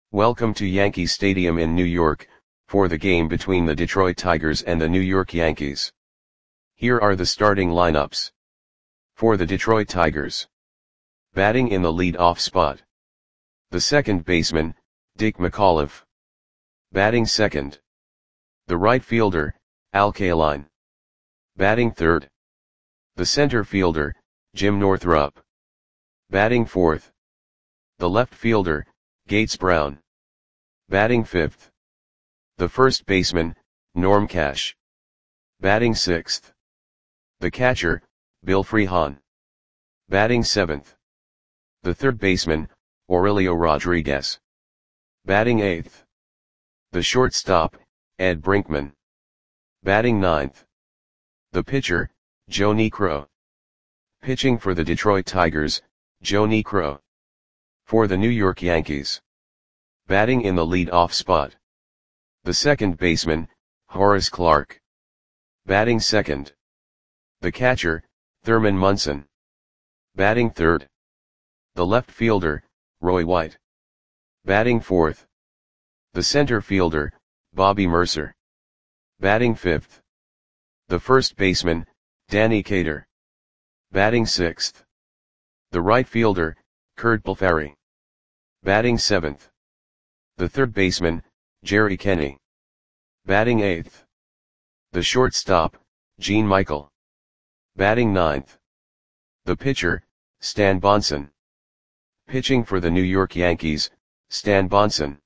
Welcome to Yankee Stadium in New York, for the game between the Detroit Tigers and the New York Yankees. Here are the starting lineups. For the Detroit Tigers. Batting in the lead-off spot. The second baseman, Dick McAuliffe. Batting second. The right fielder, Al Kaline. Batting third. The center fielder, Jim Northrup. Batting fourth. The left fielder, Gates Brown. Batting fifth. The first baseman, Norm Cash. Batting sixth. The catcher, Bill Freehan. Batting seventh. The third baseman, Aurelio Rodriguez. Batting eighth. The shortstop, Ed Brinkman. Batting ninth. The pitcher, Joe Niekro. Pitching for the Detroit Tigers, Joe Niekro. For the New York Yankees. Batting in the lead-off spot. The second baseman, Horace Clarke. Batting second. The catcher, Thurman Munson. Batting third. The left fielder, Roy White. Batting fourth. The center fielder, Bobby Murcer. Batting fifth. The first baseman, Danny Cater. Batting sixth. The right fielder, Curt Blefary. Batting seventh. The third baseman, Jerry Kenney. Batting eighth. The shortstop, Gene Michael. Batting ninth. The pitcher, Stan Bonson. Pitching for the New York Yankees, Stan Bonson.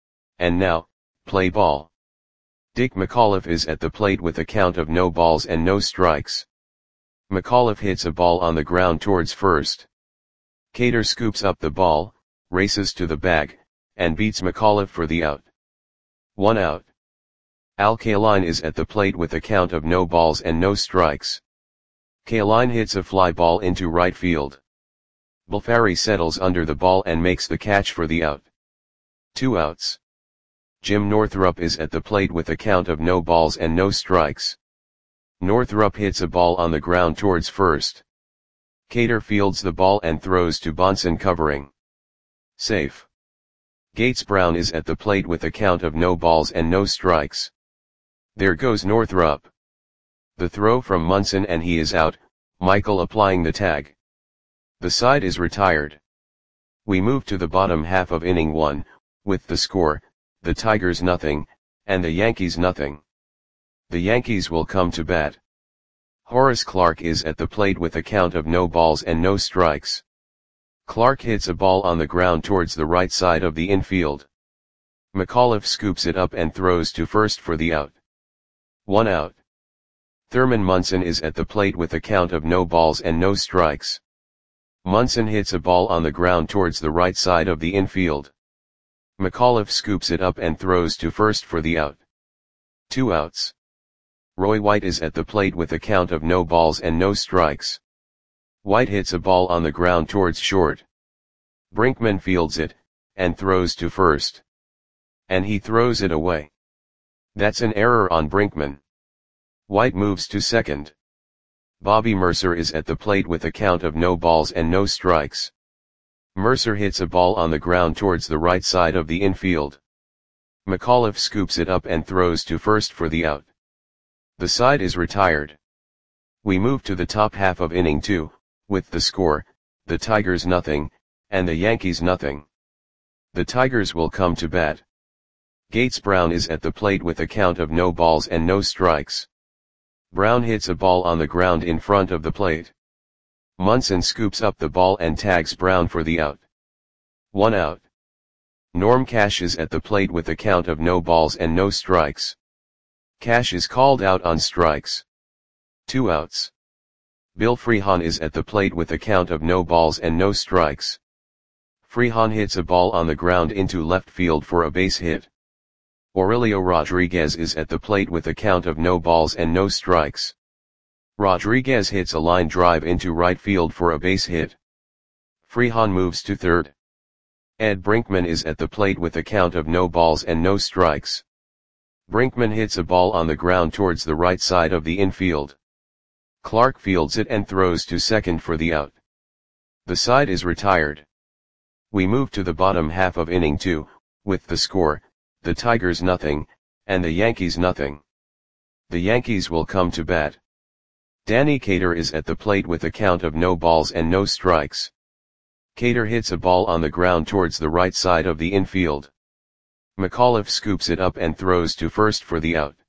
And now, play ball. Dick McAuliffe is at the plate with a count of no balls and no strikes. McAuliffe hits a ball on the ground towards first. Cater scoops up the ball, races to the bag, and beats McAuliffe for the out. 1 out. Al Kaline is at the plate with a count of no balls and no strikes. Kaline hits a fly ball into right field. Blefary settles under the ball and makes the catch for the out. 2 outs. Jim Northrup is at the plate with a count of no balls and no strikes. Northrup hits a ball on the ground towards first. Cater fields the ball and throws to Bonson covering. Safe. Gates Brown is at the plate with a count of no balls and no strikes. There goes Northrup. The throw from Munson and he is out, Michael applying the tag. The side is retired. We move to the bottom half of inning 1, with the score, the Tigers nothing, and the Yankees nothing. The Yankees will come to bat. Horace Clarke is at the plate with a count of no balls and no strikes. Clarke hits a ball on the ground towards the right side of the infield. McAuliffe scoops it up and throws to first for the out. 1 out. Thurman Munson is at the plate with a count of no balls and no strikes. Munson hits a ball on the ground towards the right side of the infield. McAuliffe scoops it up and throws to first for the out. 2 outs. Roy White is at the plate with a count of no balls and no strikes. White hits a ball on the ground towards short. Brinkman fields it, and throws to first. And he throws it away. That's an error on Brinkman. White moves to second. Bobby Murcer is at the plate with a count of no balls and no strikes. Murcer hits a ball on the ground towards the right side of the infield. McAuliffe scoops it up and throws to first for the out. The side is retired. We move to the top half of inning 2, with the score, the Tigers nothing, and the Yankees nothing. The Tigers will come to bat. Gates Brown is at the plate with a count of no balls and no strikes. Brown hits a ball on the ground in front of the plate. Munson scoops up the ball and tags Brown for the out. 1 out. Norm Cash is at the plate with a count of no balls and no strikes. Cash is called out on strikes. 2 outs. Bill Freehan is at the plate with a count of no balls and no strikes. Freehan hits a ball on the ground into left field for a base hit. Aurelio Rodriguez is at the plate with a count of no balls and no strikes. Rodriguez hits a line drive into right field for a base hit. Freehan moves to third. Ed Brinkman is at the plate with a count of no balls and no strikes. Brinkman hits a ball on the ground towards the right side of the infield. Clarke fields it and throws to second for the out. The side is retired. We move to the bottom half of inning 2, with the score, the Tigers nothing, and the Yankees nothing. The Yankees will come to bat. Danny Cater is at the plate with a count of no balls and no strikes. Cater hits a ball on the ground towards the right side of the infield. McAuliffe scoops it up and throws to first for the out.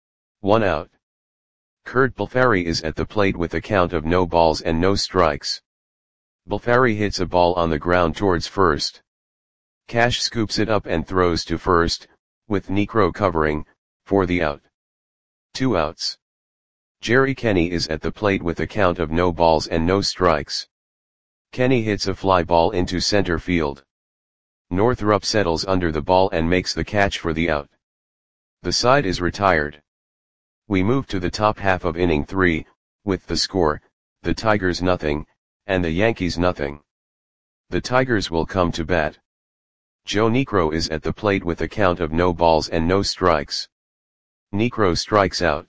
1 out. Curt Balfari is at the plate with a count of no balls and no strikes. Balfari hits a ball on the ground towards first. Cash scoops it up and throws to first, with Niekro covering, for the out. 2 outs. Jerry Kenny is at the plate with a count of no balls and no strikes. Kenny hits a fly ball into center field. Northrup settles under the ball and makes the catch for the out. The side is retired. We move to the top half of inning 3, with the score, the Tigers nothing, and the Yankees nothing. The Tigers will come to bat. Joe Niekro is at the plate with a count of no balls and no strikes. Niekro strikes out.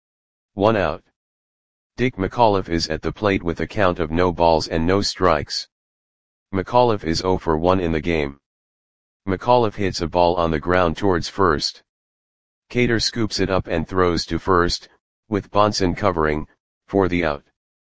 1 out. Dick McAuliffe is at the plate with a count of no balls and no strikes. McAuliffe is 0 for 1 in the game. McAuliffe hits a ball on the ground towards first. Cater scoops it up and throws to first, with Bonson covering, for the out.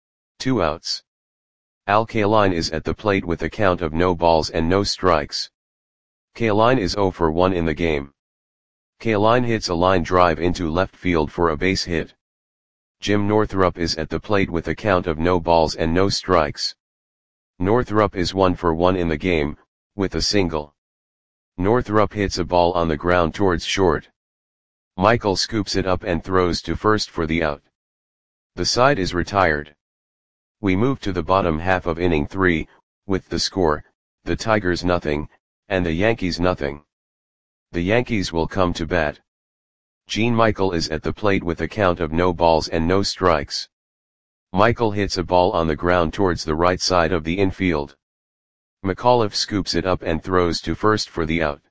2 outs. Al Kaline is at the plate with a count of no balls and no strikes. Kaline is 0 for 1 in the game. Kaline hits a line drive into left field for a base hit. Jim Northrup is at the plate with a count of no balls and no strikes. Northrup is 1 for 1 in the game, with a single. Northrup hits a ball on the ground towards short. Michael scoops it up and throws to first for the out. The side is retired. We move to the bottom half of inning 3, with the score, the Tigers nothing, and the Yankees nothing. The Yankees will come to bat. Gene Michael is at the plate with a count of no balls and no strikes. Michael hits a ball on the ground towards the right side of the infield. McAuliffe scoops it up and throws to first for the out.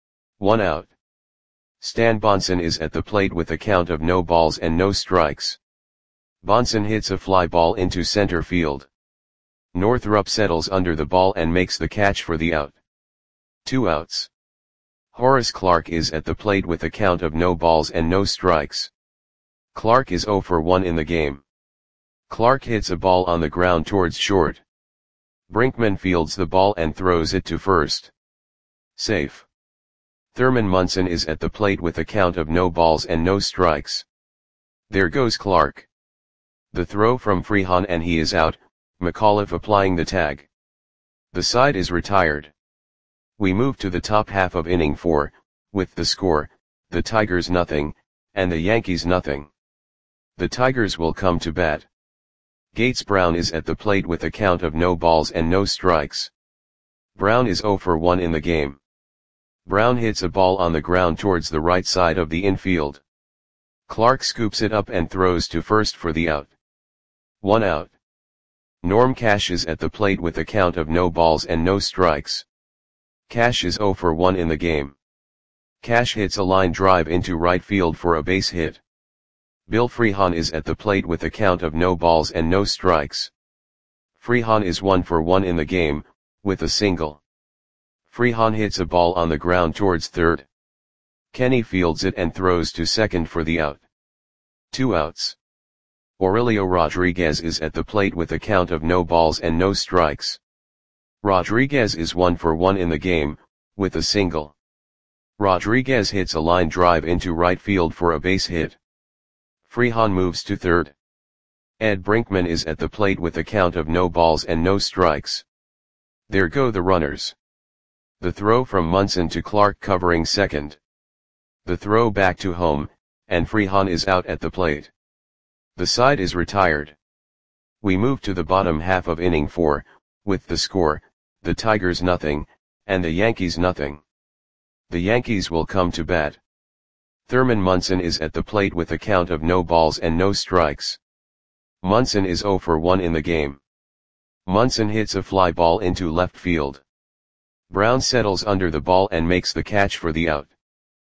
1 out. Stan Bonson is at the plate with a count of no balls and no strikes. Bonson hits a fly ball into center field. Northrup settles under the ball and makes the catch for the out. 2 outs. Horace Clarke is at the plate with a count of no balls and no strikes. Clarke is 0 for 1 in the game. Clarke hits a ball on the ground towards short. Brinkman fields the ball and throws it to first. Safe. Thurman Munson is at the plate with a count of no balls and no strikes. There goes Clarke. The throw from Freehan and he is out, McAuliffe applying the tag. The side is retired. We move to the top half of inning 4, with the score, the Tigers nothing, and the Yankees nothing. The Tigers will come to bat. Gates Brown is at the plate with a count of no balls and no strikes. Brown is 0 for 1 in the game. Brown hits a ball on the ground towards the right side of the infield. Clarke scoops it up and throws to first for the out. 1 out. Norm Cash is at the plate with a count of no balls and no strikes. Cash is 0 for 1 in the game. Cash hits a line drive into right field for a base hit. Bill Freehan is at the plate with a count of no balls and no strikes. Freehan is 1 for 1 in the game, with a single. Freehan hits a ball on the ground towards third. Kenny fields it and throws to second for the out. 2 outs. Aurelio Rodriguez is at the plate with a count of no balls and no strikes. Rodriguez is 1 for 1 in the game, with a single. Rodriguez hits a line drive into right field for a base hit. Freehan moves to third. Ed Brinkman is at the plate with a count of no balls and no strikes. There go the runners. The throw from Munson to Clarke covering second. The throw back to home, and Freehan is out at the plate. The side is retired. We move to the bottom half of inning 4, with the score, the Tigers nothing, and the Yankees nothing. The Yankees will come to bat. Thurman Munson is at the plate with a count of no balls and no strikes. Munson is 0 for 1 in the game. Munson hits a fly ball into left field. Brown settles under the ball and makes the catch for the out.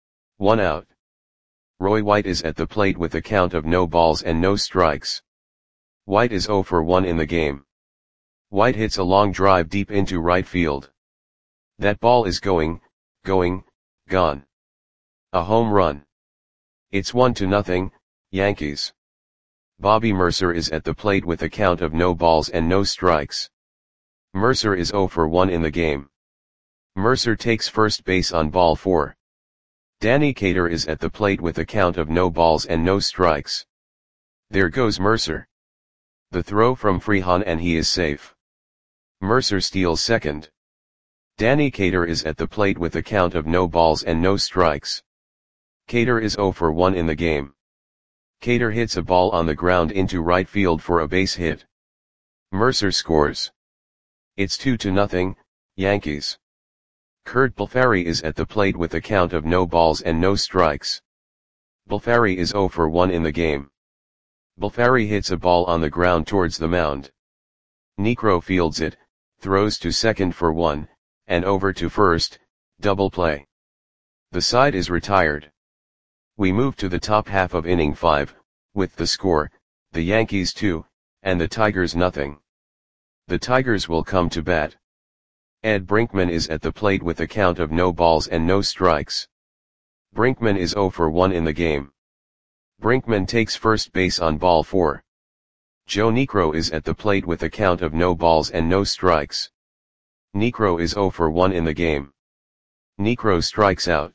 1 out. Roy White is at the plate with a count of no balls and no strikes. White is 0 for 1 in the game. White hits a long drive deep into right field. That ball is going, gone. A home run. It's 1-0, Yankees. Bobby Mercer is at the plate with a count of no balls and no strikes. Mercer is 0 for 1 in the game. Mercer takes first base on ball 4. Danny Cater is at the plate with a count of no balls and no strikes. There goes Mercer. The throw from Freehan and he is safe. Mercer steals second. Danny Cater is at the plate with a count of no balls and no strikes. Cater is 0 for 1 in the game. Cater hits a ball on the ground into right field for a base hit. Mercer scores. It's 2-0, Yankees. Curt Balfari is at the plate with a count of no balls and no strikes. Balfari is 0 for 1 in the game. Balfari hits a ball on the ground towards the mound. Niekro fields it, throws to second for 1, and over to first, double play. The side is retired. We move to the top half of inning 5, with the score, the Yankees 2, and the Tigers nothing. The Tigers will come to bat. Ed Brinkman is at the plate with a count of no balls and no strikes. Brinkman is 0 for 1 in the game. Brinkman takes first base on ball 4. Joe Niekro is at the plate with a count of no balls and no strikes. Niekro is 0 for 1 in the game. Niekro strikes out.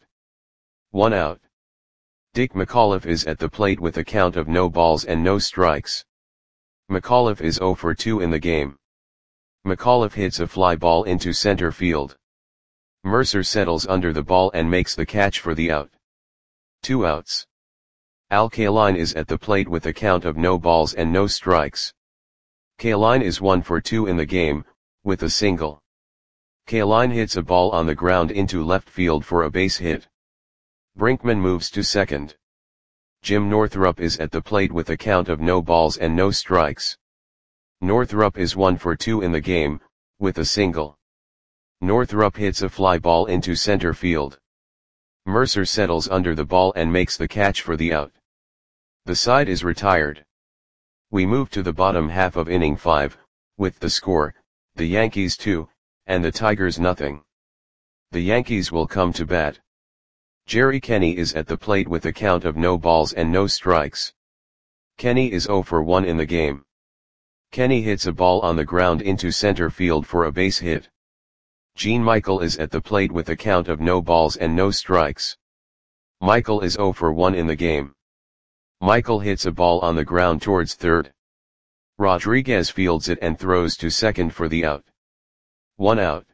1 out. Dick McAuliffe is at the plate with a count of no balls and no strikes. McAuliffe is 0 for 2 in the game. McAuliffe hits a fly ball into center field. Mercer settles under the ball and makes the catch for the out. 2 outs. Al Kaline is at the plate with a count of no balls and no strikes. Kaline is 1 for 2 in the game, with a single. Kaline hits a ball on the ground into left field for a base hit. Brinkman moves to second. Jim Northrup is at the plate with a count of no balls and no strikes. Northrup is 1 for 2 in the game, with a single. Northrup hits a fly ball into center field. Mercer settles under the ball and makes the catch for the out. The side is retired. We move to the bottom half of inning 5, with the score, the Yankees 2, and the Tigers nothing. The Yankees will come to bat. Jerry Kenny is at the plate with a count of no balls and no strikes. Kenny is 0 for 1 in the game. Kenny hits a ball on the ground into center field for a base hit. Gene Michael is at the plate with a count of no balls and no strikes. Michael is 0 for 1 in the game. Michael hits a ball on the ground towards third. Rodriguez fields it and throws to second for the out. 1 out.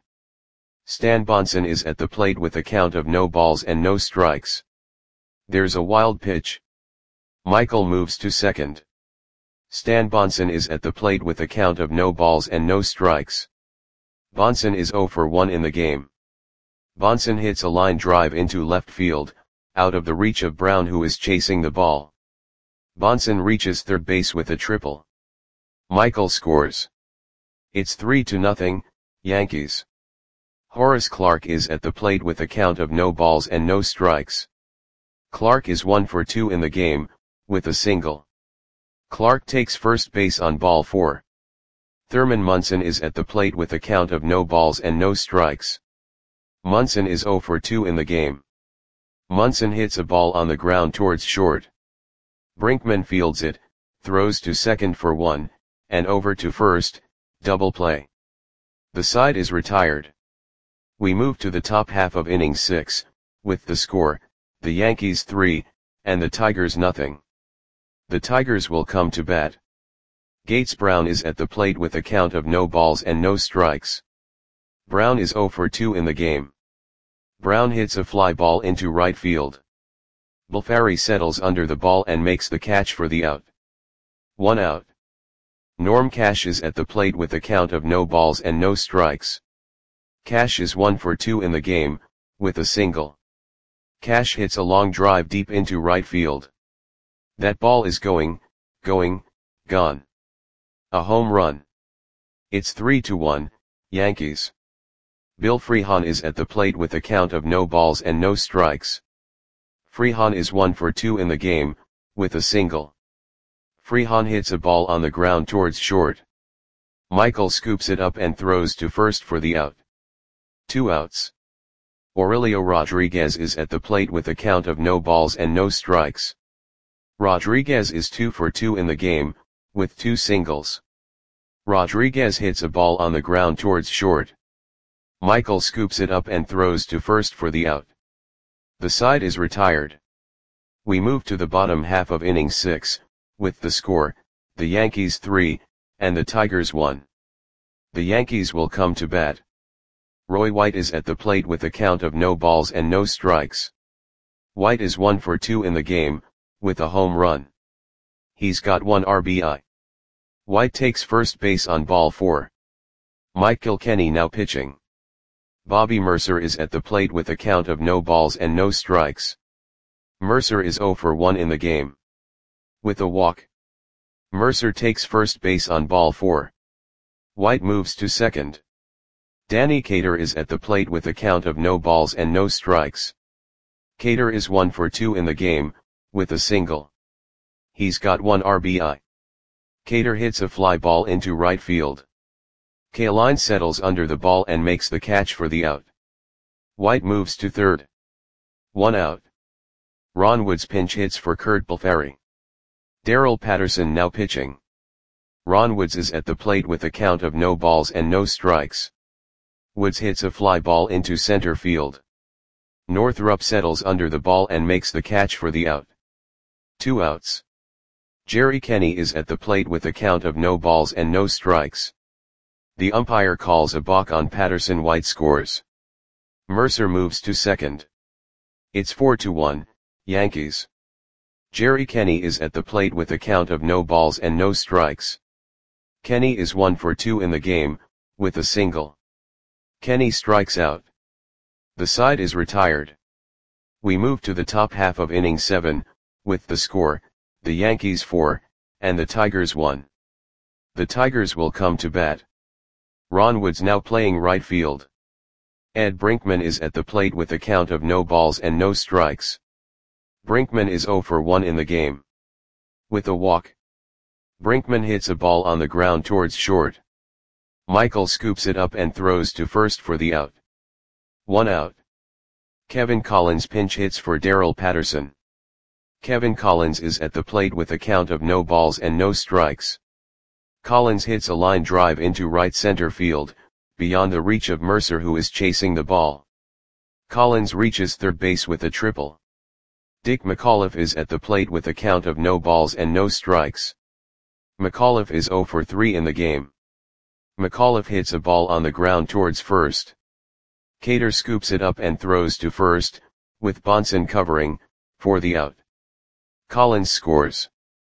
Stan Bonson is at the plate with a count of no balls and no strikes. There's a wild pitch. Michael moves to second. Stan Bonson is at the plate with a count of no balls and no strikes. Bonson is 0 for 1 in the game. Bonson hits a line drive into left field, out of the reach of Brown who is chasing the ball. Bonson reaches third base with a triple. Michael scores. It's 3-0, Yankees. Horace Clarke is at the plate with a count of no balls and no strikes. Clarke is 1 for 2 in the game, with a single. Clarke takes first base on ball 4. Thurman Munson is at the plate with a count of no balls and no strikes. Munson is 0 for 2 in the game. Munson hits a ball on the ground towards short. Brinkman fields it, throws to second for 1, and over to first, double play. The side is retired. We move to the top half of inning 6, with the score, the Yankees 3, and the Tigers nothing. The Tigers will come to bat. Gates Brown is at the plate with a count of no balls and no strikes. Brown is 0 for 2 in the game. Brown hits a fly ball into right field. Balfari settles under the ball and makes the catch for the out. 1 out. Norm Cash is at the plate with a count of no balls and no strikes. Cash is 1 for 2 in the game, with a single. Cash hits a long drive deep into right field. That ball is going, gone. A home run. It's 3-1, Yankees. Bill Freehan is at the plate with a count of no balls and no strikes. Freehan is 1 for 2 in the game, with a single. Freehan hits a ball on the ground towards short. Michael scoops it up and throws to first for the out. 2 outs. Aurelio Rodriguez is at the plate with a count of no balls and no strikes. Rodriguez is 2 for 2 in the game, with 2 singles. Rodriguez hits a ball on the ground towards short. Michael scoops it up and throws to first for the out. The side is retired. We move to the bottom half of inning 6, with the score, the Yankees 3, and the Tigers 1. The Yankees will come to bat. Roy White is at the plate with a count of no balls and no strikes. White is 1 for 2 in the game, with a home run. He's got 1 RBI. White takes first base on ball 4. Mike Kilkenny now pitching. Bobby Mercer is at the plate with a count of no balls and no strikes. Mercer is 0 for 1 in the game. With a walk. Mercer takes first base on ball 4. White moves to second. Danny Cater is at the plate with a count of no balls and no strikes. Cater is 1 for 2 in the game, with a single. He's got 1 RBI. Cater hits a fly ball into right field. Kaline settles under the ball and makes the catch for the out. White moves to third. 1 out. Ron Woods pinch hits for Kurt Balfari. Darrell Patterson now pitching. Ron Woods is at the plate with a count of no balls and no strikes. Woods hits a fly ball into center field. Northrup settles under the ball and makes the catch for the out. 2 outs. Jerry Kenny is at the plate with a count of no balls and no strikes. The umpire calls a balk on Patterson. White scores. Mercer moves to second. It's 4-1, Yankees. Jerry Kenny is at the plate with a count of no balls and no strikes. Kenny is 1 for 2 in the game, with a single. Kenny strikes out. The side is retired. We move to the top half of inning 7, with the score, the Yankees 4, and the Tigers 1. The Tigers will come to bat. Ron Woods now playing right field. Ed Brinkman is at the plate with a count of no balls and no strikes. Brinkman is 0 for 1 in the game. With a walk. Brinkman hits a ball on the ground towards short. Michael scoops it up and throws to first for the out. 1 out. Kevin Collins pinch hits for Darrell Patterson. Kevin Collins is at the plate with a count of no balls and no strikes. Collins hits a line drive into right center field, beyond the reach of Mercer, who is chasing the ball. Collins reaches third base with a triple. Dick McAuliffe is at the plate with a count of no balls and no strikes. McAuliffe is 0 for 3 in the game. McAuliffe hits a ball on the ground towards first. Cater scoops it up and throws to first, with Bonson covering, for the out. Collins scores.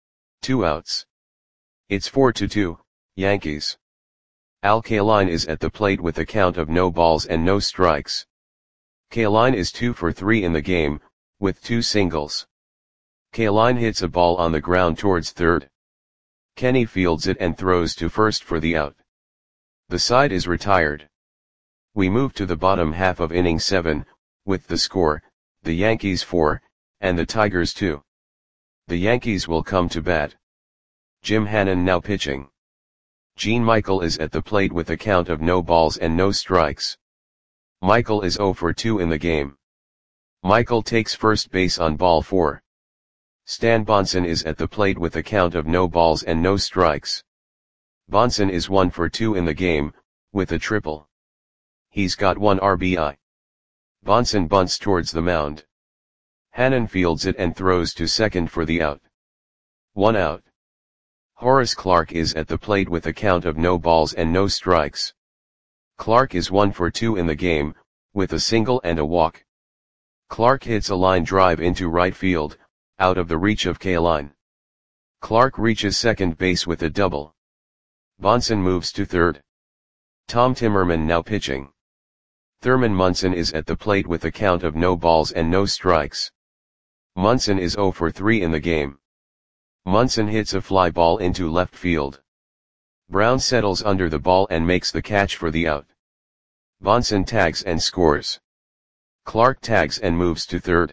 2 outs. It's 4-2, Yankees. Al Kaline is at the plate with a count of no balls and no strikes. Kaline is 2 for 3 in the game, with 2 singles. Kaline hits a ball on the ground towards third. Kenny fields it and throws to first for the out. The side is retired. We move to the bottom half of inning 7, with the score, the Yankees 4, and the Tigers 2. The Yankees will come to bat. Jim Hannon now pitching. Gene Michael is at the plate with a count of no balls and no strikes. Michael is 0 for 2 in the game. Michael takes first base on ball 4. Stan Bonson is at the plate with a count of no balls and no strikes. Bonson is 1 for 2 in the game, with a triple. He's got 1 RBI. Bonson bunts towards the mound. Hannon fields it and throws to second for the out. 1 out. Horace Clarke is at the plate with a count of no balls and no strikes. Clarke is 1 for 2 in the game, with a single and a walk. Clarke hits a line drive into right field, out of the reach of Kaline. Clarke reaches second base with a double. Bonson moves to third. Tom Timmerman now pitching. Thurman Munson is at the plate with a count of no balls and no strikes. Munson is 0 for 3 in the game. Munson hits a fly ball into left field. Brown settles under the ball and makes the catch for the out. Bonson tags and scores. Clarke tags and moves to third.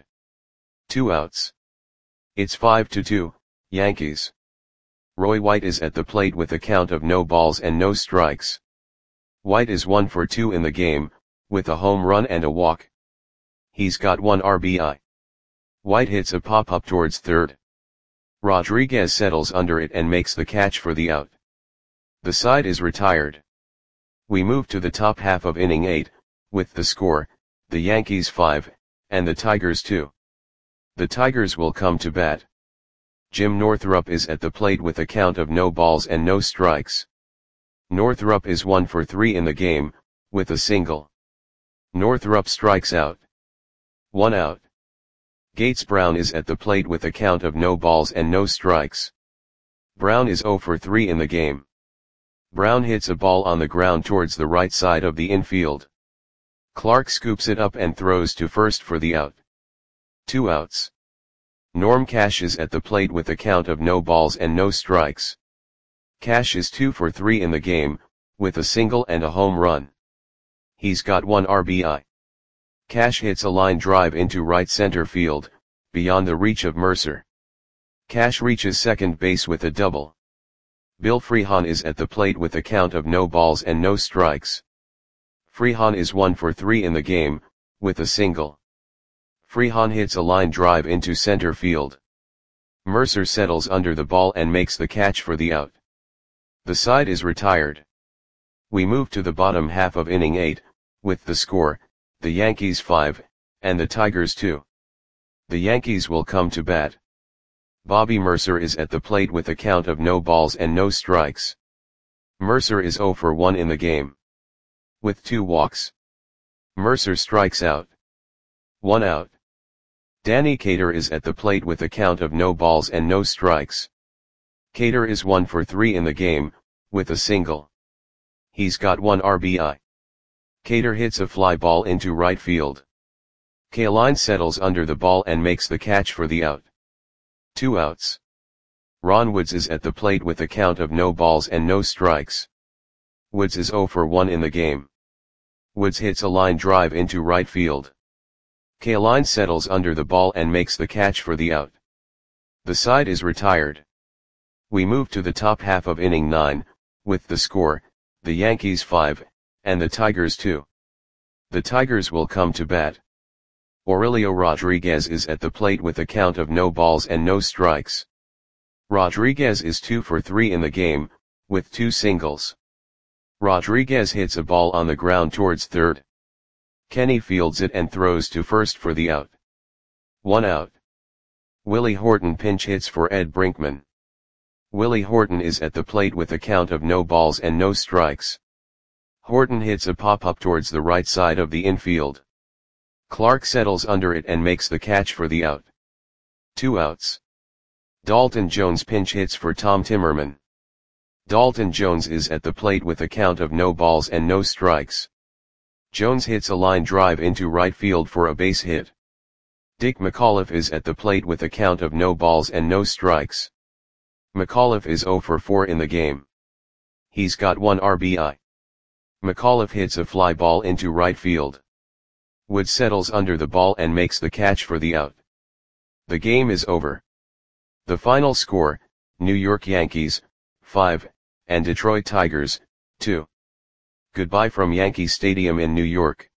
2 outs. It's 5-2, Yankees. Roy White is at the plate with a count of no balls and no strikes. White is 1 for 2 in the game, with a home run and a walk. He's got 1 RBI. White hits a pop-up towards third. Rodriguez settles under it and makes the catch for the out. The side is retired. We move to the top half of inning 8, with the score, the Yankees 5, and the Tigers 2. The Tigers will come to bat. Jim Northrup is at the plate with a count of no balls and no strikes. Northrup is 1 for 3 in the game, with a single. Northrup strikes out. 1 out. Gates Brown is at the plate with a count of no balls and no strikes. Brown is 0 for 3 in the game. Brown hits a ball on the ground towards the right side of the infield. Clark scoops it up and throws to first for the out. 2 outs. Norm Cash is at the plate with a count of no balls and no strikes. Cash is 2 for 3 in the game, with a single and a home run. He's got 1 RBI. Cash hits a line drive into right center field, beyond the reach of Mercer. Cash reaches second base with a double. Bill Freehan is at the plate with a count of no balls and no strikes. Freehan is 1 for 3 in the game, with a single. Freehan hits a line drive into center field. Mercer settles under the ball and makes the catch for the out. The side is retired. We move to the bottom half of inning 8, with the score, the Yankees 5, and the Tigers 2. The Yankees will come to bat. Bobby Mercer is at the plate with a count of no balls and no strikes. Mercer is 0 for 1 in the game. With 2 walks. Mercer strikes out. 1 out. Danny Cater is at the plate with a count of no balls and no strikes. Cater is 1 for 3 in the game, with a single. He's got 1 RBI. Cater hits a fly ball into right field. Kaline settles under the ball and makes the catch for the out. 2 outs. Ron Woods is at the plate with a count of no balls and no strikes. Woods is 0 for 1 in the game. Woods hits a line drive into right field. Kaline settles under the ball and makes the catch for the out. The side is retired. We move to the top half of inning 9, with the score, the Yankees 5, and the Tigers 2. The Tigers will come to bat. Aurelio Rodriguez is at the plate with a count of no balls and no strikes. Rodriguez is 2 for 3 in the game, with 2 singles. Rodriguez hits a ball on the ground towards third. Kenny fields it and throws to first for the out. 1 out. Willie Horton pinch hits for Ed Brinkman. Willie Horton is at the plate with a count of no balls and no strikes. Horton hits a pop-up towards the right side of the infield. Clark settles under it and makes the catch for the out. 2 outs. Dalton Jones pinch hits for Tom Timmerman. Dalton Jones is at the plate with a count of no balls and no strikes. Jones hits a line drive into right field for a base hit. Dick McAuliffe is at the plate with a count of no balls and no strikes. McAuliffe is 0 for 4 in the game. He's got 1 RBI. McAuliffe hits a fly ball into right field. Wood settles under the ball and makes the catch for the out. The game is over. The final score, New York Yankees, 5, and Detroit Tigers, 2. Goodbye from Yankee Stadium in New York.